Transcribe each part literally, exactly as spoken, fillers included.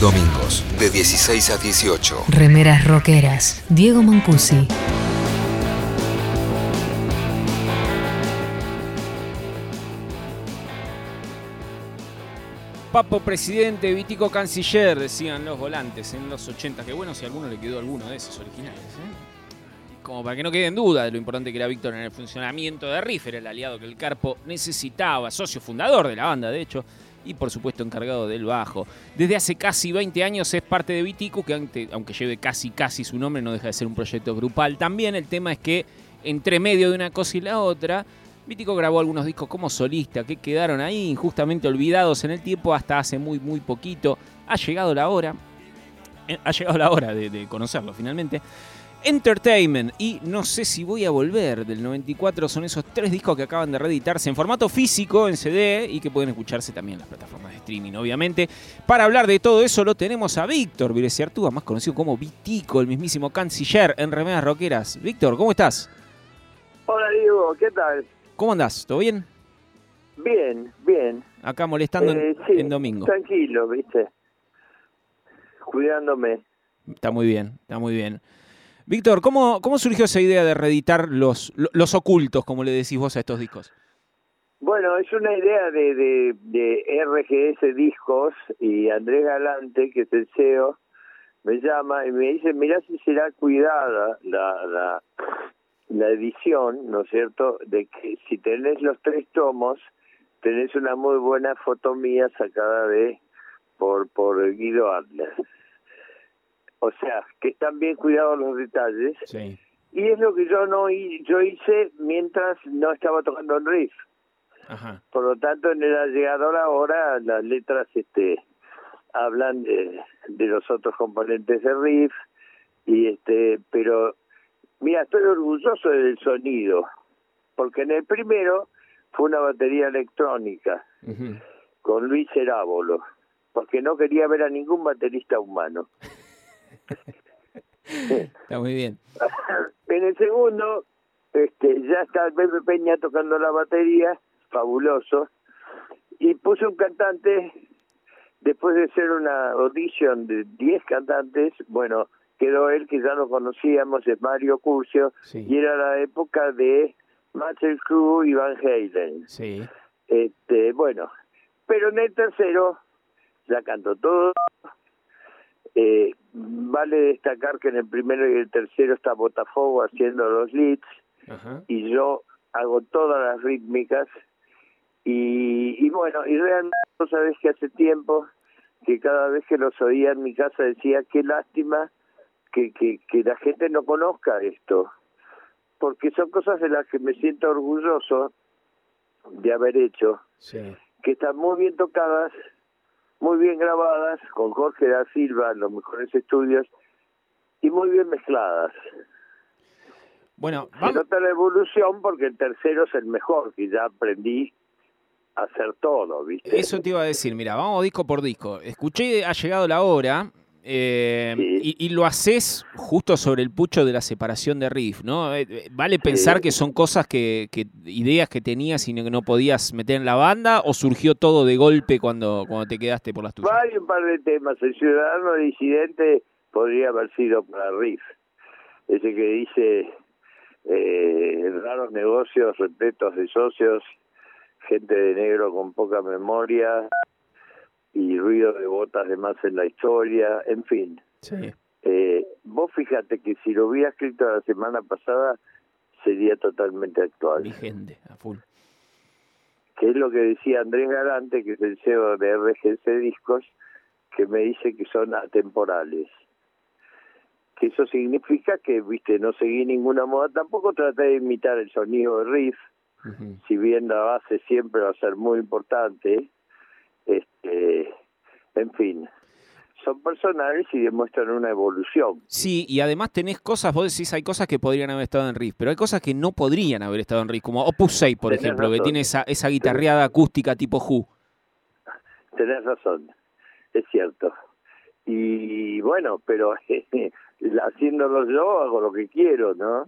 Domingos, de dieciséis a dieciocho. Remeras rockeras. Diego Mancusi. Papo presidente, Vitico canciller, decían los volantes en los ochenta. Qué bueno si a alguno le quedó alguno de esos originales, ¿eh? Como para que no quede en duda de lo importante que era Víctor en el funcionamiento de Riff. Era el aliado que el Carpo necesitaba, socio fundador de la banda, de hecho, y por supuesto encargado del bajo. Desde hace casi veinte años es parte de Vitico, que aunque lleve casi casi su nombre, no deja de ser un proyecto grupal. También el tema es que entre medio de una cosa y la otra, Vitico grabó algunos discos como solista que quedaron ahí injustamente olvidados en el tiempo hasta hace muy muy poquito. Ha llegado la hora, eh, ha llegado la hora de, de conocerlo finalmente. Entertainment y No sé si voy a volver del noventa y cuatro son esos tres discos que acaban de reeditarse en formato físico, en C D, y que pueden escucharse también en las plataformas de streaming, obviamente. Para hablar de todo eso lo tenemos a Víctor Vireciartúa, más conocido como Vitico, el mismísimo canciller en Remeras Rockeras. Víctor, ¿cómo estás? Hola Diego, ¿qué tal? ¿Cómo andás? ¿Todo bien? Bien, bien. Acá molestando eh, en, sí, en domingo. Tranquilo, ¿viste? Cuidándome. Está muy bien, está muy bien. Víctor, ¿cómo, ¿cómo surgió esa idea de reeditar los, los ocultos, como le decís vos a estos discos? Bueno, es una idea de, de, de R G S Discos, y Andrés Galante, que es el C E O, me llama y me dice, mirá si será cuidada la, la, la edición, ¿no es cierto?, de que si tenés los tres tomos, tenés una muy buena foto mía sacada de por, por Guido Adler. O sea, que están bien cuidados los detalles. Sí. Y es lo que yo no yo hice mientras no estaba tocando en Riff. Ajá. Por lo tanto, en el allegador ahora las letras este hablan de, de los otros componentes de Riff. Y este, pero mira, estoy orgulloso del sonido, porque en el primero fue una batería electrónica, uh-huh, con Luis Herábolo, porque no quería ver a ningún baterista humano. Está muy bien. En el segundo, este, ya está el Pepe Peña tocando la batería, fabuloso, y puse un cantante, después de hacer una audition de diez cantantes, bueno, quedó él que ya lo conocíamos, es Mario Curcio, sí, y era la época de Mötley Crüe y Van Halen. Sí. Este, bueno, pero en el tercero ya cantó todo. Eh, vale destacar que en el primero y el tercero está Botafogo haciendo los leads. Ajá. Y yo hago todas las rítmicas y, y bueno, y realmente vos sabés que hace tiempo que cada vez que los oía en mi casa decía qué lástima que, que, que la gente no conozca esto, porque son cosas de las que me siento orgulloso de haber hecho, sí, que están muy bien tocadas, muy bien grabadas, con Jorge da Silva en los mejores estudios, y muy bien mezcladas. Bueno, se vamos... nota la evolución porque el tercero es el mejor, que ya aprendí a hacer todo, ¿viste? Eso te iba a decir, mira, vamos disco por disco. Escuché Ha llegado la hora, eh, sí, y, y lo haces justo sobre el pucho de la separación de Riff, ¿no? ¿Vale pensar sí, que son cosas que, que ideas que tenías y que no podías meter en la banda, o surgió todo de golpe cuando, cuando te quedaste por las tuyas? Hay un par de temas. El Ciudadano Disidente podría haber sido para Riff. Ese que dice eh, raros negocios repletos de socios, gente de negro con poca memoria y ruido de botas de más en la historia, en fin. Sí. Eh, vos fíjate que si lo hubiera escrito la semana pasada sería totalmente actual. Vigente, a full. Que es lo que decía Andrés Galante, que es el C E O de R G S Discos, que me dice que son atemporales. Que eso significa que, viste, no seguí ninguna moda, tampoco traté de imitar el sonido de Riff, uh-huh, si bien la base siempre va a ser muy importante. Este, en fin, son personales y demuestran una evolución. Sí, y además tenés cosas, vos decís, hay cosas que podrían haber estado en Riff, pero hay cosas que no podrían haber estado en Riff, como Opus seis, por tenés ejemplo, razón, que tiene esa, esa guitarreada tenés, acústica tipo Who. Tenés razón, es cierto. Y bueno, pero haciéndolo yo hago lo que quiero, ¿no?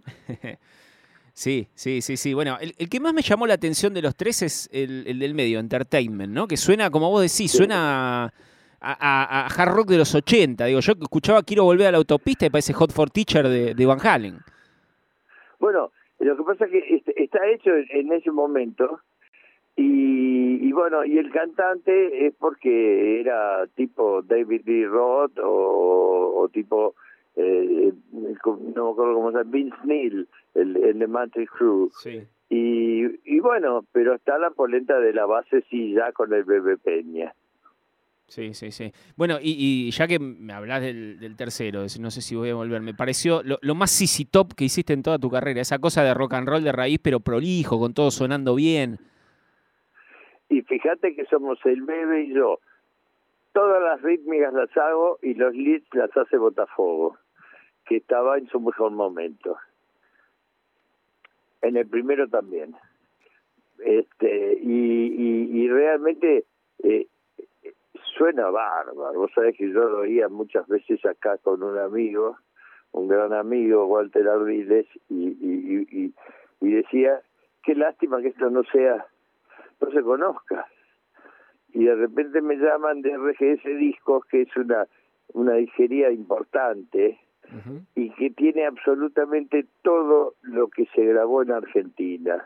Sí, sí, sí, sí. Bueno, el, el que más me llamó la atención de los tres es el, el del medio, Entertainment, ¿no? Que suena, como vos decís, sí, suena a, a, a hard rock de los ochenta. Digo, yo escuchaba Quiero volver a la autopista y parece Hot for Teacher de, de Van Halen. Bueno, lo que pasa es que está hecho en ese momento y, y bueno, y el cantante es porque era tipo David Lee Roth o, o tipo, eh, no me acuerdo cómo se llama, Vince Neil, el, el de Mötley Crüe. Sí. Y, y bueno, pero está la polenta de la base sí ya con el Bebe Peña. Sí, sí, sí. Bueno, y, y ya que me hablas del, del tercero, no sé si voy a volver, me pareció lo, lo más Z Z Top que hiciste en toda tu carrera, esa cosa de rock and roll de raíz, pero prolijo, con todo sonando bien. Y fíjate que somos el Bebe y yo. Todas las rítmicas las hago y los leads las hace Botafogo, que estaba en su mejor momento. En el primero también. Este y, y, y realmente eh, suena bárbaro. Vos sabés que yo lo oía muchas veces acá con un amigo, un gran amigo, Walter Ardiles, y, y, y, y decía, qué lástima que esto no sea, no se conozca. Y de repente me llaman de R G S Discos, que es una, una disquería importante, uh-huh, y que tiene absolutamente todo lo que se grabó en Argentina.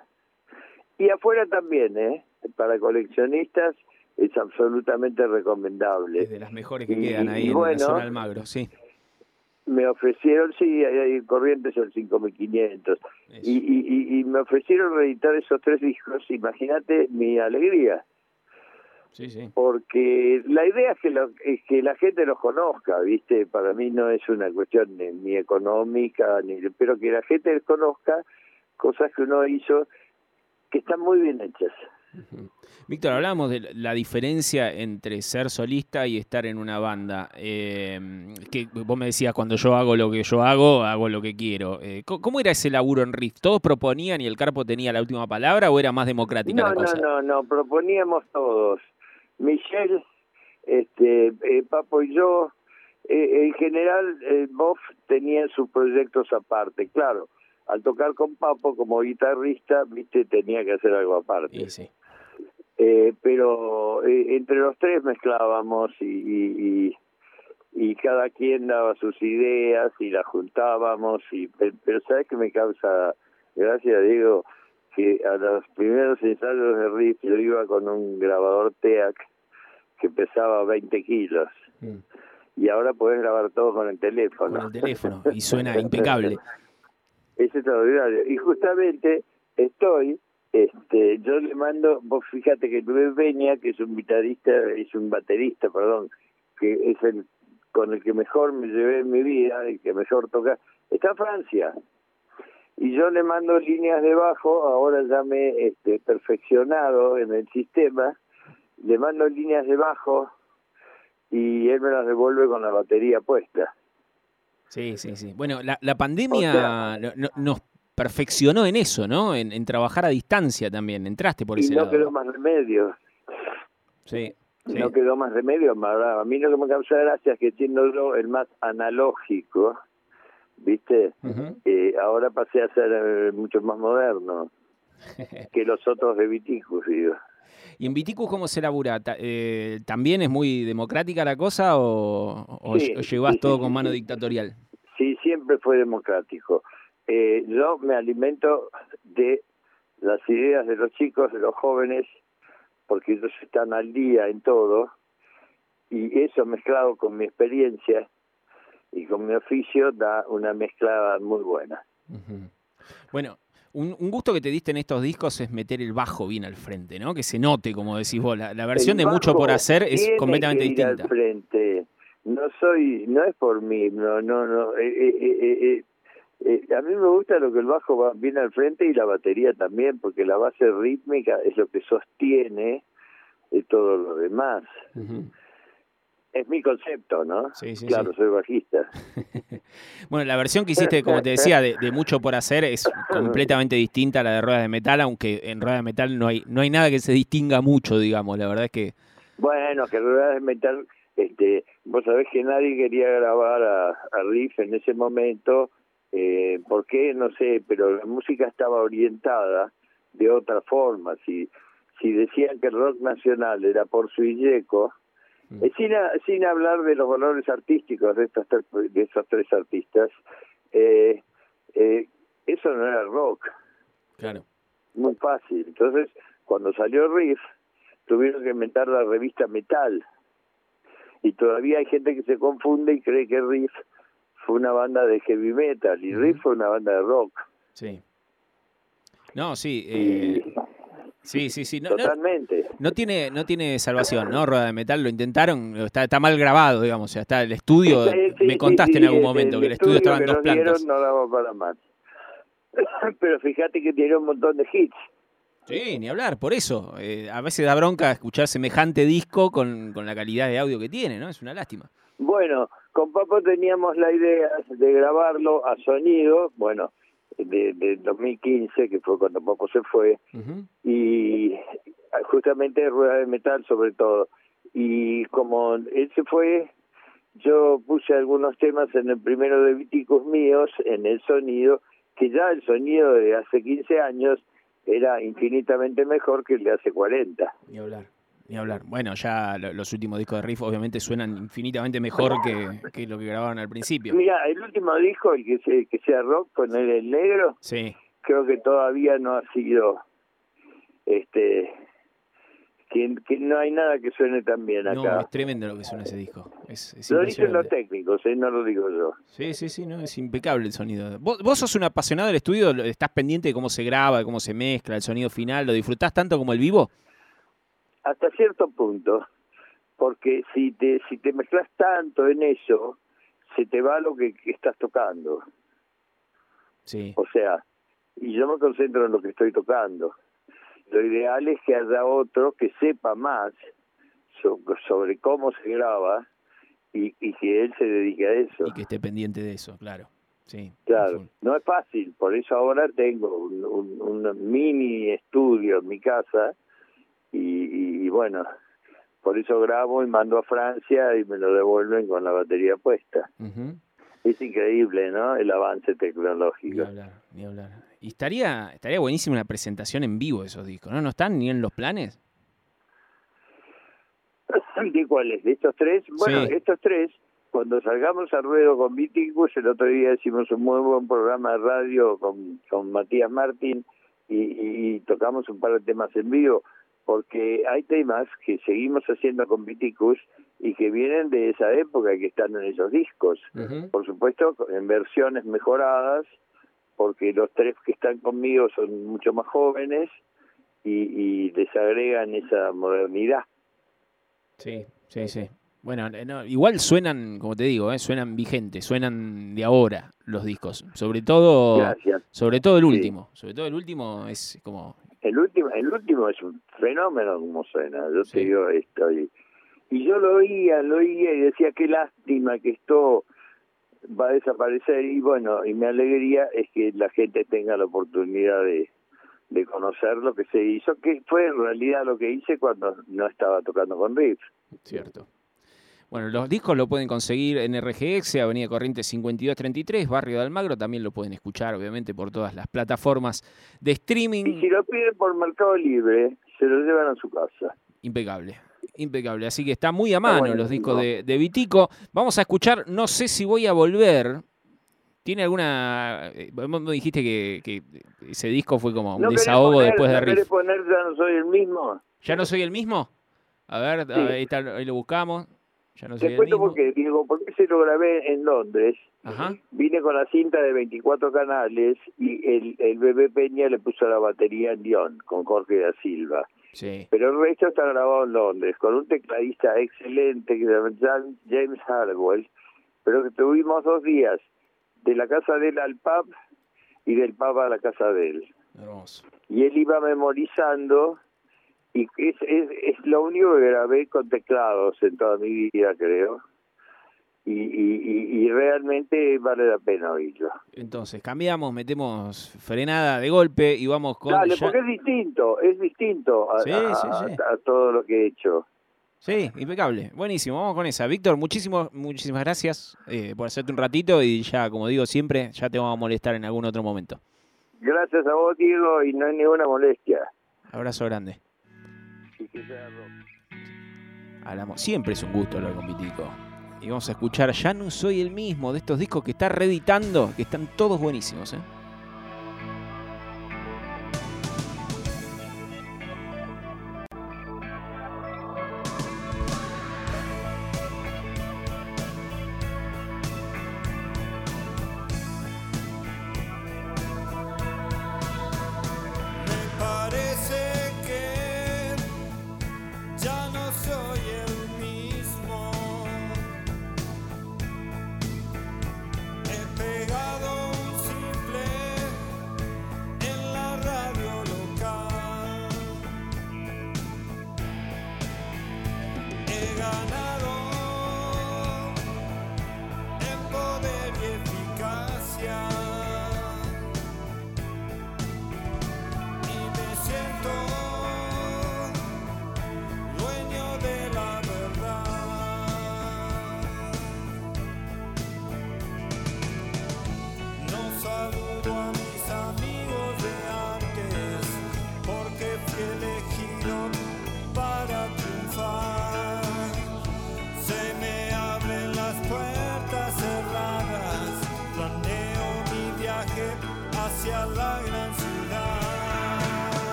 Y afuera también, ¿eh? Para coleccionistas es absolutamente recomendable. Es de las mejores que y, quedan ahí y en bueno, la zona Almagro, sí. Me ofrecieron, sí, hay Corrientes el cinco mil quinientos, y, y, y me ofrecieron reeditar esos tres discos. Imagínate mi alegría. Sí, sí. Porque la idea es que, lo, es que la gente los conozca, ¿viste? Para mí no es una cuestión ni, ni económica, ni pero que la gente les conozca cosas que uno hizo que están muy bien hechas. Uh-huh. Víctor, hablamos de la diferencia entre ser solista y estar en una banda. Eh, que vos me decías, cuando yo hago lo que yo hago, hago lo que quiero. Eh, ¿Cómo era ese laburo en Riff? ¿Todos proponían y el Carpo tenía la última palabra o era más democrática no, la cosa? No, no, no, proponíamos todos. Michelle, este, eh, Papo y yo, eh, en general, eh, Boff tenía sus proyectos aparte. Claro, al tocar con Papo como guitarrista, viste, tenía que hacer algo aparte. Sí, sí. Eh, pero eh, entre los tres mezclábamos y, y, y, y cada quien daba sus ideas y las juntábamos. Y, pero ¿sabes qué me causa gracia, Diego? Que a los primeros ensayos de Riff yo iba con un grabador TEAC que pesaba veinte kilos. Mm. Y ahora podés grabar todo con el teléfono. Con el teléfono, y suena impecable. Es extraordinario. Y justamente estoy, este, yo le mando, vos fíjate que Luis Peña, que es un guitarrista, es un baterista, perdón, que es el con el que mejor me llevé en mi vida, el que mejor toca, está en Francia. Y yo le mando líneas de bajo, ahora ya me he este, perfeccionado en el sistema, le mando líneas de bajo y él me las devuelve con la batería puesta. Sí, sí, sí. Bueno, la, la pandemia o sea, no, no, nos perfeccionó en eso, ¿no? En, en trabajar a distancia también. Entraste por ese lado. Y no lado. quedó más remedio. Sí, sí. No quedó más remedio. A mí lo que me causa gracia es que siendo yo el más analógico, ¿viste? Uh-huh. Eh, ahora pasé a ser eh, mucho más moderno que los otros de Viticus, digo. ¿Y en Viticus cómo se labura? Eh, ¿También es muy democrática la cosa o, o, sí, o llevas sí, todo sí, con mano sí. dictatorial? Sí, siempre fue democrático. Eh, yo me alimento de las ideas de los chicos, de los jóvenes, porque ellos están al día en todo, y eso mezclado con mi experiencia y con mi oficio da una mezcla muy buena. Uh-huh. Bueno, un, un gusto que te diste en estos discos es meter el bajo bien al frente, ¿no? Que se note, como decís vos. La, la versión de Mucho por Hacer es completamente que ir distinta. Al frente. No soy, no es por mí, no, no, no. Eh, eh, eh, eh, eh, a mí me gusta lo que el bajo va bien al frente y la batería también, porque la base rítmica es lo que sostiene de todo lo demás. Uh-huh. Es mi concepto, ¿no? Sí, sí, claro, sí. soy bajista. Bueno, la versión que hiciste, como te decía, de, de Mucho por Hacer es completamente distinta a la de Ruedas de Metal, aunque en Ruedas de Metal no hay no hay nada que se distinga mucho, digamos. La verdad es que... Bueno, que Ruedas de Metal, este, vos sabés que nadie quería grabar a, a Riff en ese momento. Eh, ¿Por qué? No sé, pero la música estaba orientada de otra forma. Si, si decían que el rock nacional era por Suilleco, Mm. Eh, sin, a, sin hablar de los valores artísticos de estos, de estos tres artistas, eh, eh, eso no era rock. Claro. Muy fácil. Entonces, cuando salió Riff, tuvieron que inventar la revista Metal. Y todavía hay gente que se confunde y cree que Riff fue una banda de heavy metal y uh-huh. Riff fue una banda de rock. Sí. No, sí. Eh, y, sí, sí, sí. No, totalmente. No, no tiene no tiene salvación, ¿no? Rueda de Metal lo intentaron, está, está mal grabado, digamos. O sea, está el estudio. Sí, sí, me contaste sí, sí, en algún momento el, que el estudio estaba en dos plantas. No daba para más. Pero fíjate que tiene un montón de hits. Sí, ni hablar, por eso. Eh, a veces da bronca escuchar semejante disco con, con la calidad de audio que tiene, ¿no? Es una lástima. Bueno, con Papo teníamos la idea de grabarlo a sonido, bueno, de, de dos mil quince, que fue cuando Papo se fue, uh-huh. y justamente Rueda de Metal sobre todo. Y como él se fue, yo puse algunos temas en el primero de Viticus míos, en el sonido, que ya el sonido de hace quince años era infinitamente mejor que el de hace cuarenta. Ni hablar, ni hablar. Bueno, ya los últimos discos de Riff obviamente suenan infinitamente mejor que, que lo que grababan al principio. Mira, el último disco, el que, se, que sea rock, con el, el negro, sí. Creo que todavía no ha sido... este que, que no hay nada que suene tan bien acá. No, es tremendo lo que suena ese disco. Es, es lo dicen los técnicos, ¿eh? No lo digo yo. Sí, sí, sí, no, es impecable el sonido. ¿Vos, vos sos un apasionado del estudio? ¿Estás pendiente de cómo se graba, de cómo se mezcla, el sonido final? ¿Lo disfrutás tanto como el vivo? Hasta cierto punto, porque si te si te mezclas tanto en eso, se te va lo que, que estás tocando. Sí. O sea, y yo me concentro en lo que estoy tocando. Lo ideal es que haya otro que sepa más sobre, sobre cómo se graba y, y que él se dedique a eso. Y que esté pendiente de eso, claro. Sí. Claro, no es fácil, por eso ahora tengo un, un, un mini estudio en mi casa y, y, y bueno, por eso grabo y mando a Francia y me lo devuelven con la batería puesta. Uh-huh. Es increíble, ¿no? El avance tecnológico. Ni hablar, ni hablar. Y estaría estaría buenísima una presentación en vivo de esos discos, ¿no? ¿No están ni en los planes? ¿De cuáles? ¿De estos tres? Bueno, sí. Estos tres, cuando salgamos al ruedo con Viticus, el otro día hicimos un muy buen programa de radio con, con Matías Martín y, y, y tocamos un par de temas en vivo, porque hay temas que seguimos haciendo con Viticus y que vienen de esa época y que están en esos discos. Uh-huh. Por supuesto, en versiones mejoradas, porque los tres que están conmigo son mucho más jóvenes y, y les agregan esa modernidad. Sí, sí, sí. Bueno, no, igual suenan, como te digo, eh, suenan vigentes, suenan de ahora los discos. Sobre todo, Gracias. sobre todo el último. Sí. Sobre todo el último es como... El último, el último es un fenómeno como suena. Yo sí. te digo esto. Y, y yo lo oía, lo oía y decía qué lástima que esto va a desaparecer. Y bueno, y mi alegría es que la gente tenga la oportunidad de, de conocer lo que se hizo, que fue en realidad lo que hice cuando no estaba tocando con Riff. Cierto. Bueno, los discos lo pueden conseguir en R G X, Avenida Corrientes cincuenta y dos treinta y tres, Barrio de Almagro. También lo pueden escuchar, obviamente, por todas las plataformas de streaming. Y si lo piden por Mercado Libre, se lo llevan a su casa. Impecable, impecable. Así que está muy a mano bueno, los discos no. de, de Vitico. Vamos a escuchar No sé si voy a volver. ¿Tiene alguna...? Vos me dijiste que, que ese disco fue como un ¿No desahogo poner, después de ¿no Riff. ¿Querés poner Ya no soy el mismo? ¿Ya no soy el mismo? A ver, sí. ahí, está, ahí lo buscamos. Ya no Te soy cuento el mismo. porque, digo, porque se lo grabé en Londres. Ajá. Vine con la cinta de veinticuatro canales y el, el Bebé Peña le puso la batería en Dion con Jorge da Silva. Sí. Pero el resto está grabado en Londres con un tecladista excelente que se llama James Hardwell, pero que tuvimos dos días de la casa de él al pub y del pub a la casa de él. Hermoso. Y él iba memorizando. Y es, es, es lo único que grabé con teclados en toda mi vida, creo. Y, y, y realmente vale la pena oírlo. Entonces, cambiamos, metemos frenada de golpe y vamos con... Dale, ya... porque es distinto, es distinto a, sí, a, sí, sí. a, a todo lo que he hecho. Sí, impecable. Buenísimo, vamos con esa. Víctor, muchísimo, muchísimas gracias eh, por hacerte un ratito y ya, como digo siempre, ya te vamos a molestar en algún otro momento. Gracias a vos, Diego, y no hay ninguna molestia. Abrazo grande. Y que sea rock. a la... Siempre es un gusto hablar con Vitico. Y vamos a escuchar Ya no soy el mismo, de estos discos que está reeditando, que están todos buenísimos, ¿eh?